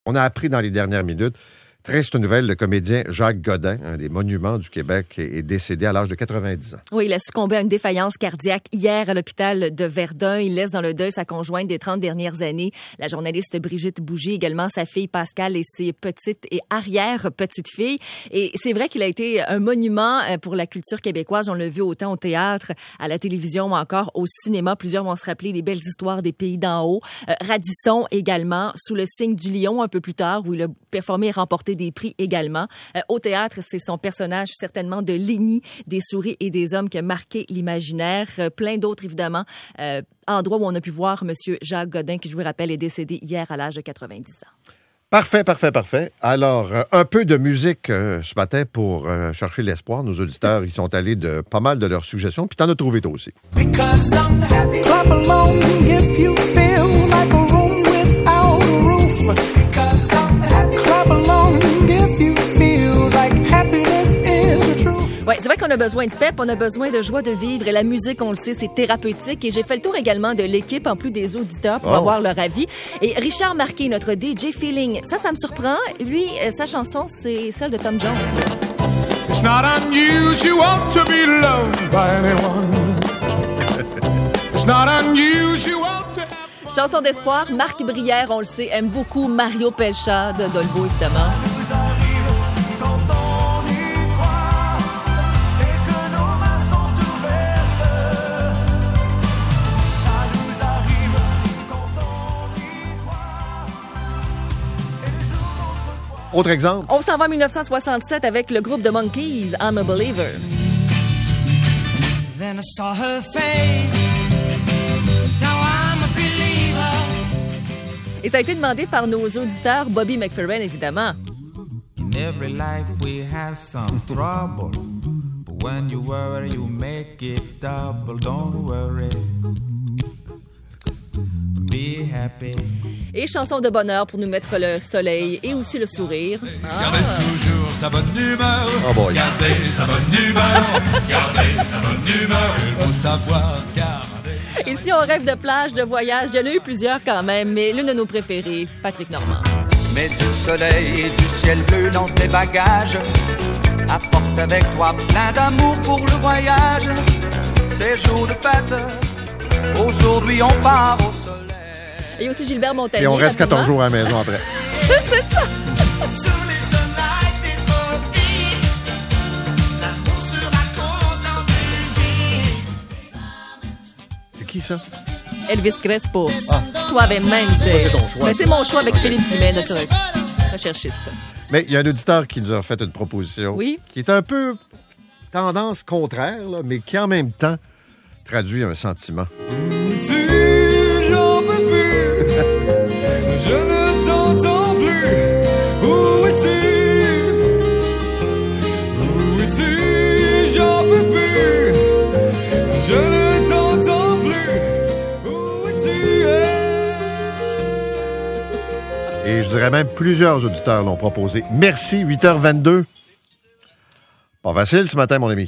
On a appris dans les dernières minutes, triste nouvelle, le comédien Jacques Godin, un des monuments du Québec, est décédé à l'âge de 90 ans. Oui, il a succombé à une défaillance cardiaque hier à l'hôpital de Verdun. Il laisse dans le deuil sa conjointe des 30 dernières années, la journaliste Brigitte Bougie, également sa fille Pascale et ses petites et arrière-petites-filles. Et c'est vrai qu'il a été un monument pour la culture québécoise. On l'a vu autant au théâtre, à la télévision ou encore au cinéma. Plusieurs vont se rappeler les belles histoires des pays d'en haut. Radisson également, sous le signe du lion un peu plus tard, où il a performé et remporté des prix également. Au théâtre, c'est son personnage certainement de Lénie, des souris et des hommes qui a marqué l'imaginaire. Plein d'autres, évidemment, endroits où on a pu voir M. Jacques Godin, qui, je vous rappelle, est décédé hier à l'âge de 90 ans. Parfait. Alors, un peu de musique ce matin pour chercher l'espoir. Nos auditeurs, ils sont allés de pas mal de leurs suggestions, puis t'en as trouvé toi aussi. Clap along if you feel like a room without a roof. Clap along if you feel like happiness is the truth. Oui, c'est vrai qu'on a besoin de pep, on a besoin de joie de vivre et la musique, on le sait, c'est thérapeutique. Et j'ai fait le tour également de l'équipe, en plus des auditeurs, pour avoir leur avis. Et Richard Marquet, notre DJ Feeling, ça me surprend. Lui, sa chanson, c'est celle de Tom Jones. It's not unusual to be loved by anyone. It's not unusual to have... Chanson d'espoir, Marc Brière, on le sait, aime beaucoup Mario Pelcha de Dolbeau, évidemment. Autre exemple? On s'en va en 1967 avec le groupe de Monkees, I'm a Believer. Then I saw her face. Now I'm a believer. Et ça a été demandé par nos auditeurs, Bobby McFerrin, évidemment. In every life we have some trouble, but when you worry you make it double. Don't worry, be happy. Et chanson de bonheur pour nous mettre le soleil et aussi le sourire. Gardez toujours sa bonne humeur. Oh boy. Gardez sa bonne humeur. Gardez sa bonne humeur. Il faut savoir garder. Et si on rêve de plage, de voyage, il y en a eu plusieurs quand même, mais l'une de nos préférées, Patrick Normand. Mets du soleil et du ciel bleu dans tes bagages. Apporte avec toi plein d'amour pour le voyage. C'est jour de fête. Aujourd'hui on part au soleil. Et aussi Gilbert Montagnier. Et on reste 14 jours à la maison après. C'est ça. Sous les soleils des tropiques, l'amour se raconte en musique. C'est qui ça? Elvis Crespo. Suavemente. C'est ton choix, Mais c'est mon choix avec Philippe Dumais, notre recherchiste. Mais il y a un auditeur qui nous a fait une proposition. Oui. Qui est un peu tendance contraire, là, mais qui en même temps traduit un sentiment. J'en peux plus. Je ne t'entends plus. Où es-tu? Où es-tu? J'en peux plus. Je ne t'entends plus. Où es-tu? Et je dirais même plusieurs auditeurs l'ont proposé. Merci, 8h22. Pas facile ce matin, mon ami.